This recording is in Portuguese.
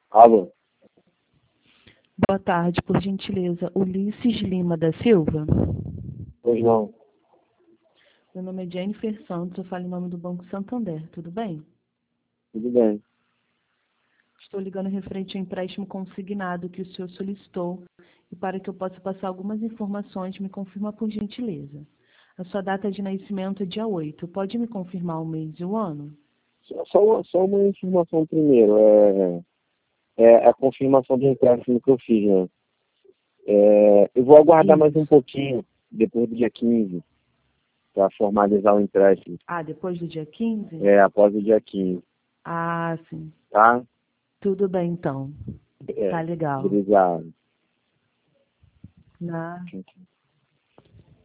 Alô? Boa tarde, por gentileza. Ulisses Lima da Silva. Pois não. Meu nome é Jennifer Santos, eu falo em nome do Banco Santander, tudo bem? Tudo bem. Estou ligando referente ao empréstimo consignado que o senhor solicitou e para que eu possa passar algumas informações, me confirma por gentileza. A sua data de nascimento é dia 8. Pode me confirmar o mês e o ano? Só uma informação primeiro. É a confirmação do empréstimo que eu fiz, né? Eu vou aguardar mais um Isso. pouquinho, depois do dia 15, para formalizar o empréstimo. Ah, depois do dia 15? Após o dia 15, Ah, sim. tá? Tudo bem, então. Tá legal. Obrigado. Na...